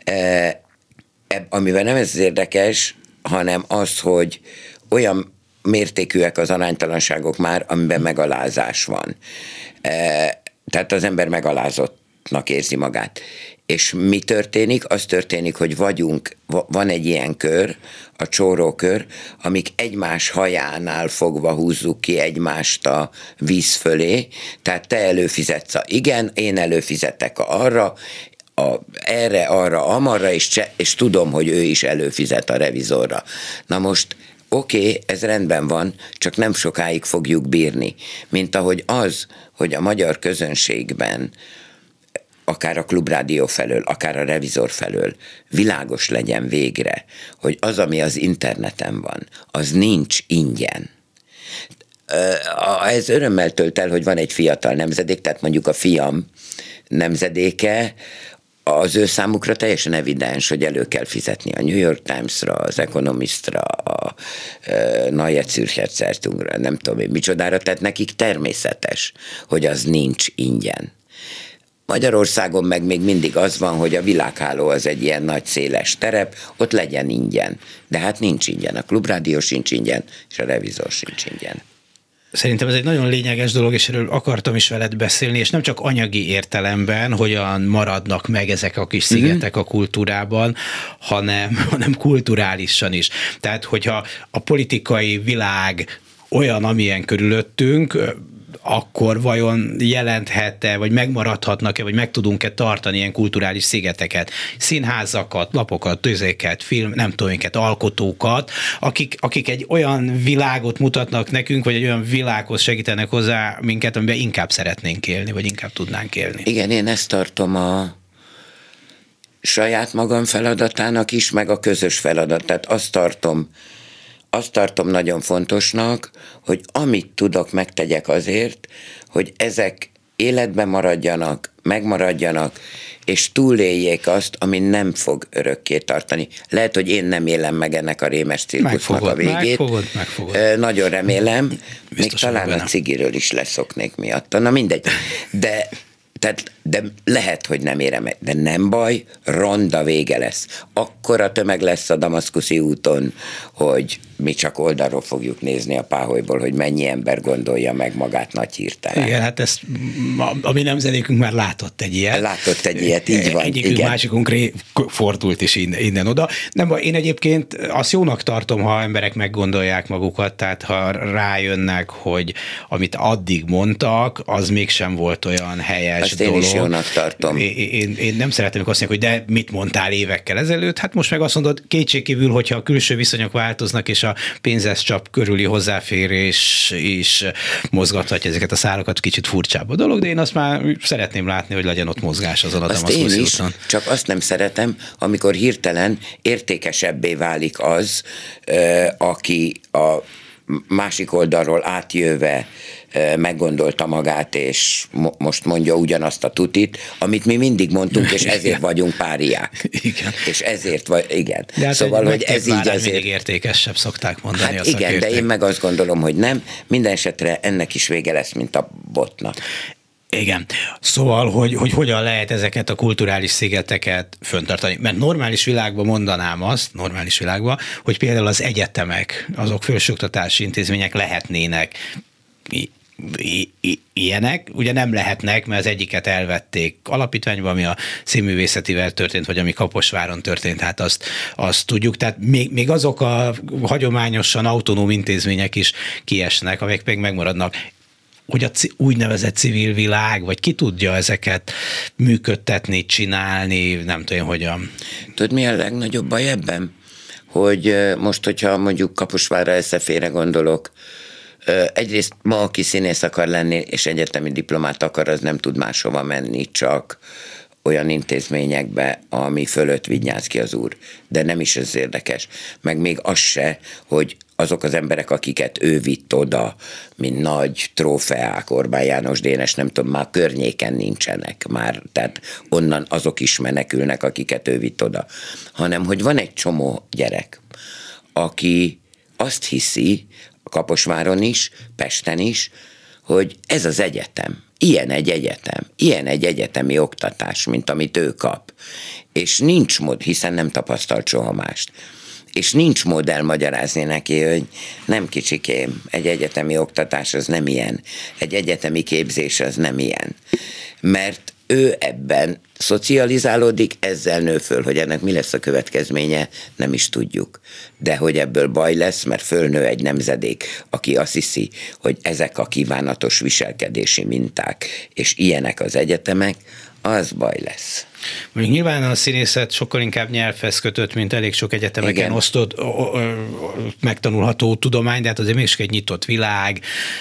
Amiben nem ez érdekes, hanem az, hogy olyan mértékűek az aránytalanságok már, amiben megalázás van. Tehát az ember megalázottnak érzi magát. És mi történik? Az történik, hogy van egy ilyen kör, a csórókör, amik egymás hajánál fogva húzzuk ki egymást a víz fölé, tehát te előfizetsz igen, én előfizetek arra, erre, arra, amarra, és tudom, hogy ő is előfizet a revizorra. Na most oké, ez rendben van, csak nem sokáig fogjuk bírni. Mint ahogy hogy a magyar közönségben akár a Klubrádió felől, akár a revizor felől világos legyen végre, hogy az, ami az interneten van, az nincs ingyen. Ez örömmel tölt el, hogy van egy fiatal nemzedék, tehát mondjuk a fiam nemzedéke, az ő számukra teljesen evidens, hogy elő kell fizetni a New York Times-ra, az Economist-ra, a Neue Zürcher Zeitungra, nem tudom én micsodára, tehát nekik természetes, hogy az nincs ingyen. Magyarországon meg még mindig az van, hogy a világháló az egy ilyen nagy széles terep, ott legyen ingyen. De hát nincs ingyen, a Klubrádió sincs ingyen, és a revizor sincs ingyen. Szerintem ez egy nagyon lényeges dolog, és erről akartam is veled beszélni, és nem csak anyagi értelemben, hogyan maradnak meg ezek a kis szigetek a kultúrában, hanem kulturálisan is. Tehát, hogyha a politikai világ olyan, amilyen körülöttünk, akkor vajon jelenthet-e, vagy megmaradhatnak-e, vagy meg tudunk-e tartani ilyen kulturális szigeteket, színházakat, lapokat, tőzéket, nem tudom minket, alkotókat, akik egy olyan világot mutatnak nekünk, vagy egy olyan világhoz segítenek hozzá minket, amiben inkább szeretnénk élni, vagy inkább tudnánk élni. Igen, én ezt tartom a saját magam feladatának is, meg a közös feladat. Tehát azt tartom nagyon fontosnak, hogy amit tudok, megtegyek azért, hogy ezek életben maradjanak, megmaradjanak, és túléljék azt, ami nem fog örökké tartani. Lehet, hogy én nem élem meg ennek a rémes cirkusznak a végét. Megfogod. Nagyon remélem. Biztos még talán a cigiről is leszoknék miatta. Na mindegy. De Tehát, de lehet, hogy nem érem meg, de nem baj, ronda vége lesz. Akkora tömeg lesz a Damaszkuszi úton, hogy mi csak oldalról fogjuk nézni a páholyból, hogy mennyi ember gondolja meg magát nagy hirtelen. Igen, hát ezt a mi nemzedékünk már látott egy ilyet. Látott egy ilyet, így van. Egyikünk másikunk fordult is innen-oda. Nem baj, én egyébként azt jónak tartom, ha emberek meggondolják magukat, tehát ha rájönnek, hogy amit addig mondtak, az mégsem volt olyan helyes azt dolog. Én is jónak tartom. Én nem szeretem, amikor azt mondják, hogy de mit mondtál évekkel ezelőtt, hát most meg azt mondod, kétségkívül, hogyha a külső viszonyok változnak, és a pénzes csap körüli hozzáférés is mozgathatja ezeket a szálakat, kicsit furcsább a dolog, de én azt már szeretném látni, hogy legyen ott mozgás azon a Damaszkuszi úton. Csak azt nem szeretem, amikor hirtelen értékesebbé válik az, aki a másik oldalról átjöve meggondolta magát, és most mondja ugyanazt a tutit, amit mi mindig mondtunk, és ezért vagyunk páriák. Igen. És ezért igen. De hát szóval, hogy ez így azért... mindig értékesebb, szokták mondani. Hát igen, de én meg azt gondolom, hogy nem. Minden esetre ennek is vége lesz, mint a botnak. Igen. Szóval, hogy hogyan lehet ezeket a kulturális szigeteket föntartani. Mert normális világban mondanám azt, hogy például az egyetemek, azok felsőoktatási intézmények lehetnének ilyenek, ugye nem lehetnek, mert az egyiket elvették alapítványba, ami a színművészetivel történt, vagy ami Kaposváron történt, hát azt tudjuk. Tehát még azok a hagyományosan autonóm intézmények is kiesnek, amelyek még megmaradnak. Hogy a úgynevezett civil világ, vagy ki tudja ezeket működtetni, csinálni, nem tudom hogyan. Tudod, mi a legnagyobb baj ebben? Hogy most, hogyha mondjuk Kaposvárra SZF-re gondolok, egyrészt ma, aki színész akar lenni, és egyetemi diplomát akar, az nem tud máshova menni, csak olyan intézményekbe, ami fölött vigyáz ki az úr. De nem is ez érdekes. Meg még az se, hogy azok az emberek, akiket ő vitt oda, mint nagy trófeák, Orbán János, Dénes, nem tudom, már környéken nincsenek már, tehát onnan azok is menekülnek, akiket ő vitt oda. Hanem, hogy van egy csomó gyerek, aki azt hiszi, Kaposváron is, Pesten is, hogy ez az egyetem, ilyen egy egyetemi oktatás, mint amit ő kap. És nincs mód, hiszen nem tapasztalt soha mást. És nincs mód elmagyarázni neki, hogy nem kicsikém, egy egyetemi oktatás az nem ilyen, egy egyetemi képzés az nem ilyen. Mert ő ebben szocializálódik, ezzel nő föl, hogy ennek mi lesz a következménye, nem is tudjuk. De hogy ebből baj lesz, mert fölnő egy nemzedék, aki azt hiszi, hogy ezek a kívánatos viselkedési minták, és ilyenek az egyetemek, az baj lesz. Mondjuk nyilván a színészet sokkal inkább nyelvhez kötött, mint elég sok egyetemeken osztott, megtanulható tudomány, de hát azért mégis egy nyitott világ,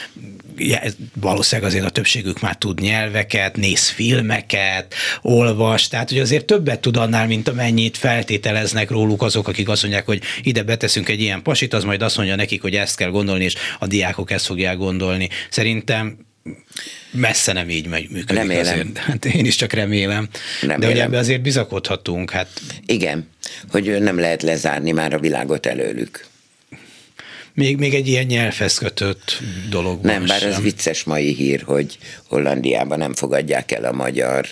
valószínűleg azért a többségük már tud nyelveket, néz filmeket, olvas, tehát hogy azért többet tud annál, mint amennyit feltételeznek róluk azok, akik azt mondják, hogy ide beteszünk egy ilyen pasit, az majd azt mondja nekik, hogy ezt kell gondolni, és a diákok ezt fogják gondolni. Szerintem messze nem így működik. Remélem. Azért. Hát én is csak remélem. De hogy ebbe azért bizakodhatunk. Hát. Igen, hogy nem lehet lezárni már a világot előlük. Még egy ilyen nyelvhez kötött dolog. Nem, bár ez vicces mai hír, hogy Hollandiában nem fogadják el a magyar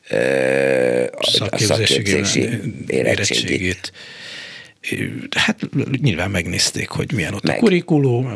szakképzési érettségit. Hát nyilván megnézték, hogy milyen ott a kurikulum,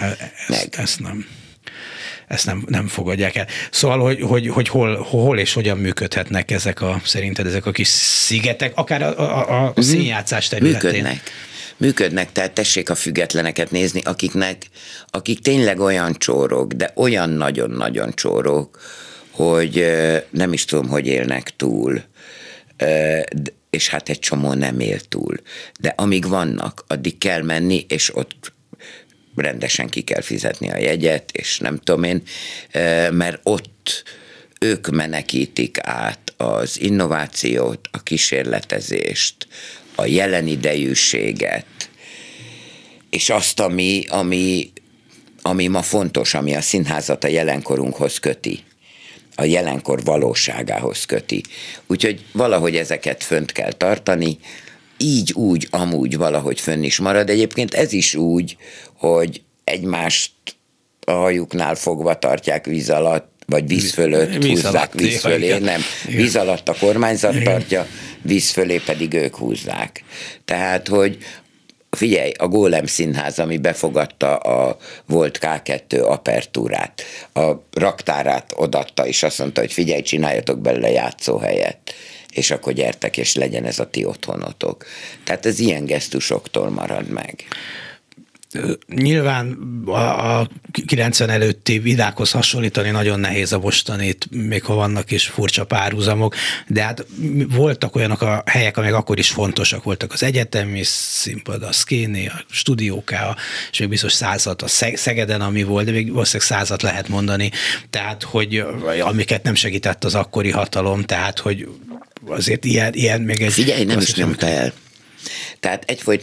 ezt nem fogadják el. Szóval, hogy hol és hogyan működhetnek szerinted ezek a kis szigetek, akár a színjátszás területén? Működnek, tehát tessék a függetleneket nézni, akik tényleg olyan csórok, de olyan nagyon-nagyon csórok, hogy nem is tudom, hogy élnek túl, és hát egy csomó nem él túl. De amíg vannak, addig kell menni, és ott rendesen ki kell fizetni a jegyet, és nem tudom én, mert ott ők menekítik át az innovációt, a kísérletezést, a jelen idejűséget, és azt, ami ma fontos, ami a színházat a jelenkorunkhoz köti, a jelenkor valóságához köti. Úgyhogy valahogy ezeket fönt kell tartani, így, úgy, amúgy valahogy fönn is marad. Egyébként ez is úgy, hogy egymást a hajuknál fogva tartják víz alatt, vagy víz fölött húzzák, víz fölé, nem. Víz alatt a kormányzat tartja, víz fölé pedig ők húzzák. Tehát, hogy figyelj, a Gólem Színház, ami befogadta a volt K2 apertúrát, a raktárát odatta, és azt mondta, hogy figyelj, csináljatok belőle játszóhelyet, és akkor gyertek, és legyen ez a ti otthonotok. Tehát ez ilyen gesztusoktól marad meg. Nyilván a 90 előtti vidákhoz hasonlítani nagyon nehéz a mostanit, még ha vannak is furcsa párhuzamok, de hát voltak olyanok a helyek, amelyek akkor is fontosak voltak. Az egyetemi színpad, a Szkéni, a Stúdióká, és még biztos 100-at a Szegeden, ami volt, de még valószínűleg 100-at lehet mondani, tehát, hogy amiket nem segített az akkori hatalom, tehát, hogy azért ilyen még egy... Figyelj, nem is nyomta el. Tehát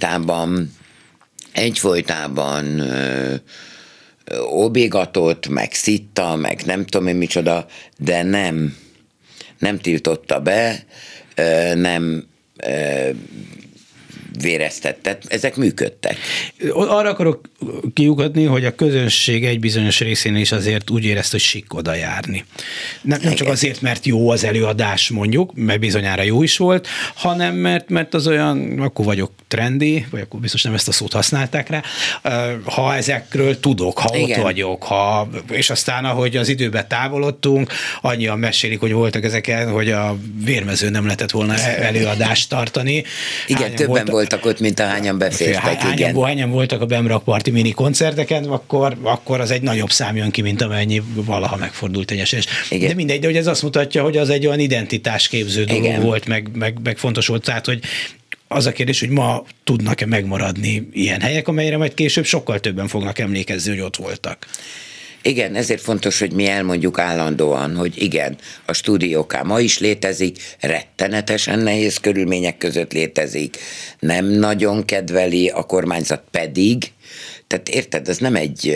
egyfolytában óbégatott, meg szitta, meg nem tudom én micsoda, de nem tiltotta be, nem véreztetett, ezek működtek. Arra akarok kiukadni, hogy a közönség egy bizonyos részén is azért úgy érezte, hogy sikk oda járni. Nem csak azért, mert jó az előadás mondjuk, mert bizonyára jó is volt, hanem mert az olyan, akkor vagyok trendi, vagy akkor biztos nem ezt a szót használták rá, ha ezekről tudok, ha igen. Ott vagyok, és aztán ahogy az időben távolodtunk, annyian mesélik, hogy voltak ezeken, hogy a Vérmezőn nem lehetett volna előadást tartani. Igen, többen voltak ott, mint ahányan befértek. Hányan voltak a Bemrakparti mini koncerteken, akkor az egy nagyobb szám jön ki, mint amennyi valaha megfordult egy eses. De mindegy, de hogy ez azt mutatja, hogy az egy olyan identitásképző dolog igen. volt, meg fontos volt, tehát, hogy az a kérdés, hogy ma tudnak-e megmaradni ilyen helyek, amelyre majd később sokkal többen fognak emlékezni, hogy ott voltak. Igen, ezért fontos, hogy mi elmondjuk állandóan, hogy igen, a Stúdióká ma is létezik, rettenetesen nehéz körülmények között létezik, nem nagyon kedveli a kormányzat pedig, tehát érted, ez nem egy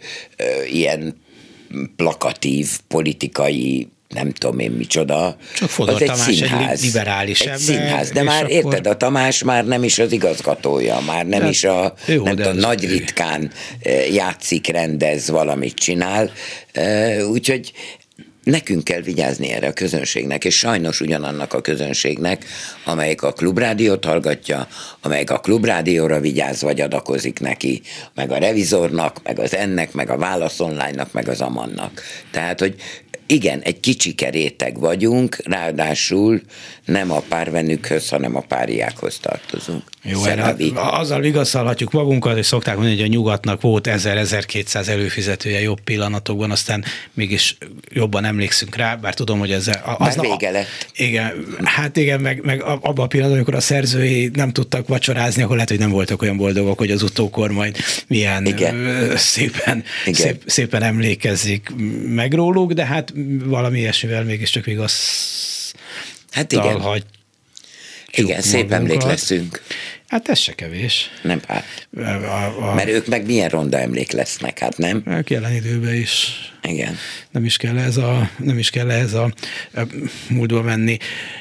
ilyen plakatív, politikai nem tudom én micsoda. Csak Fodor Tamás egy liberális egy színház, de már érted, a Tamás már nem is az igazgatója, már nem is a nem tudom, nagy ritkán játszik, rendez, valamit csinál, úgyhogy nekünk kell vigyázni erre a közönségnek, és sajnos ugyanannak a közönségnek, amelyik a Klubrádiót hallgatja, amelyik a Klubrádióra vigyáz, vagy adakozik neki, meg a Revizornak, meg az Ennek, meg a Válasz Online-nak, meg az Amannak. Tehát, hogy igen, egy kicsike réteg vagyunk, ráadásul nem a párvenükhöz, hanem a páriákhoz tartozunk. Jó, azzal vigasztalhatjuk magunkat, és szokták mondani, hogy a nyugatnak volt 1000-1200 előfizetője jobb pillanatokban, aztán mégis jobban emlékszünk rá, bár tudom, hogy ez... Már vége lett. Igen, hát igen, meg abban a pillanatban, amikor a szerzői nem tudtak vacsorázni, akkor lehet, hogy nem voltak olyan boldogok, hogy az utókor majd milyen szépen emlékezzik meg róluk, de hát valami ilyesmivel mégiscsak hát igen. Igen, szép emlék leszünk. Hát ez se kevés. Nem, hát. Mert ők meg milyen ronda emlék lesznek, hát nem? Ők jelen időben is. Igen. Nem is kell ez a múltba menni.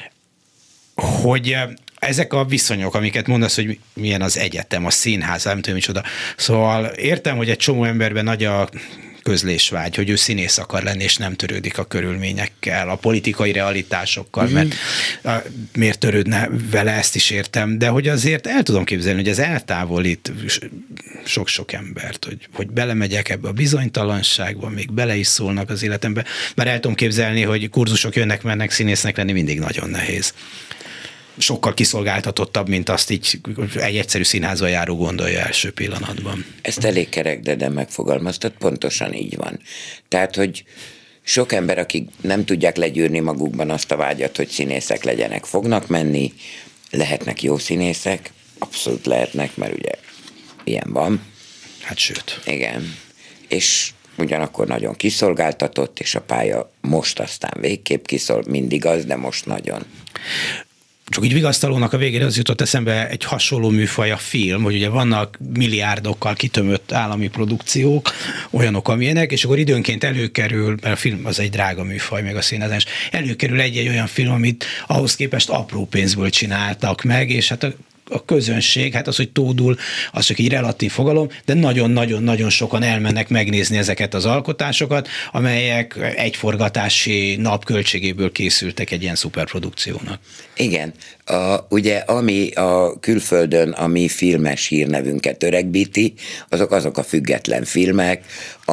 Hogy ezek a viszonyok, amiket mondasz, hogy milyen az egyetem, a színház, nem tudom micsoda. Szóval értem, hogy egy csomó emberben nagy a közlésvágy, hogy ő színész akar lenni, és nem törődik a körülményekkel, a politikai realitásokkal, mert miért törődne vele, ezt is értem, de hogy azért el tudom képzelni, hogy ez eltávolít sok-sok embert, hogy belemegyek ebbe a bizonytalanságba, még bele is szólnak az életembe, mert el tudom képzelni, hogy kurzusok jönnek-mennek, színésznek lenni mindig nagyon nehéz. Sokkal kiszolgáltatottabb, mint azt így egy egyszerű színházba járó gondolja első pillanatban. Ezt elég kerek, de megfogalmaztad, pontosan így van. Tehát, hogy sok ember, akik nem tudják legyűrni magukban azt a vágyat, hogy színészek legyenek, fognak menni, lehetnek jó színészek, abszolút lehetnek, mert ugye ilyen van. Hát sőt. Igen. És ugyanakkor nagyon kiszolgáltatott, és a pálya most aztán végképp mindig az, de most nagyon. Csak így vigasztalónak a végére az jutott eszembe egy hasonló műfaj, a film, hogy ugye vannak milliárdokkal kitömött állami produkciók, olyanok, amilyenek, és akkor időnként előkerül, mert a film az egy drága műfaj, meg a színezés, előkerül egy olyan film, amit ahhoz képest apró pénzből csináltak meg, és hát a közönség, hát az, hogy tódul, az csak egy relatív fogalom, de nagyon-nagyon-nagyon sokan elmennek megnézni ezeket az alkotásokat, amelyek egy forgatási nap költségéből készültek egy ilyen szuperprodukciónak. Igen. Ugye ami a külföldön a mi filmes hírnevünket öregbíti, azok a független filmek,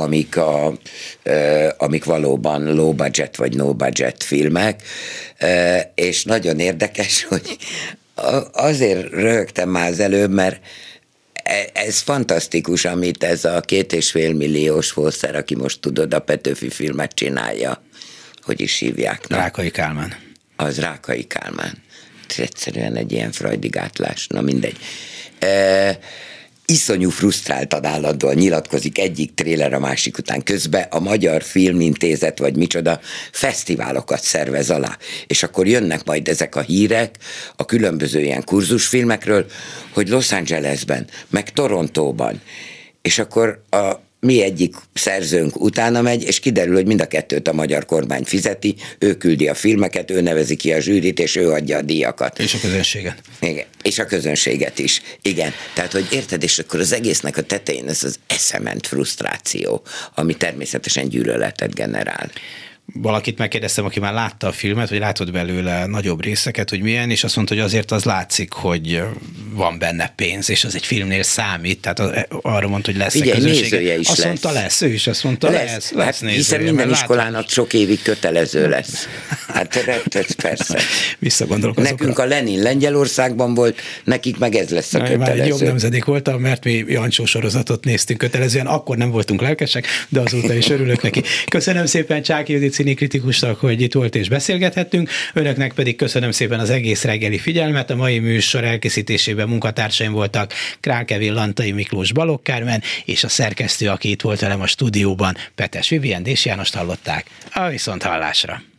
amik valóban low budget vagy no budget filmek, és nagyon érdekes, hogy azért röhögtem már az előbb, mert ez fantasztikus, amit ez a 2,5 milliós Fószer, aki most tudod, a Petőfi filmet csinálja. Hogy is hívják? Rákai Kálmán. Az Rákai Kálmán. Ez egyszerűen egy ilyen freudi gátlás. Na mindegy. Iszonyú frusztráltan állandóan nyilatkozik egyik tréler a másik után. Közben a Magyar Filmintézet, vagy micsoda, fesztiválokat szervez alá. És akkor jönnek majd ezek a hírek a különböző ilyen kurzusfilmekről, hogy Los Angelesben, meg Torontóban. És akkor mi egyik szerzőnk utána megy, és kiderül, hogy mind a kettőt a magyar kormány fizeti, ő küldi a filmeket, ő nevezi ki a zsűrit, és ő adja a díjakat. És a közönséget. Igen, és a közönséget is. Igen, tehát, hogy érted, és akkor az egésznek a tetején ez az eszement frusztráció, ami természetesen gyűlöletet generál. Valakit megkérdeztem, aki már látta a filmet, vagy látott belőle nagyobb részeket, hogy milyen, és azt mondta, hogy azért az látszik, hogy van benne pénz, és az egy filmnél számít, tehát arra mondta, hogy lesz a közönsége. Is azt lesz. Mondta lesz, ő is azt mondta lesz hát hiszen minden iskolának sok évig kötelező lesz. Hát persze. Visszagondolok nekünk a Lenin Lengyelországban volt, nekik meg ez lesz a kötelező. Már egy jobb nemzedék voltam, mert mi Jancsó sorozatot néztünk kötelezően, akkor nem voltunk lelkesek, de azóta is örülök neki. Köszönöm szépen Csáky Judit színikritikusnak, hogy itt volt és beszélgethettünk. Önöknek pedig köszönöm szépen az egész reggeli figyelmet. A mai műsor elkészítésében munkatársaim voltak Král Kevin, Lantai Miklós, Balogh Kármen, és a szerkesztő, aki itt volt velem a stúdióban, Petes Vivien, és Jánost hallották. A viszonthallásra.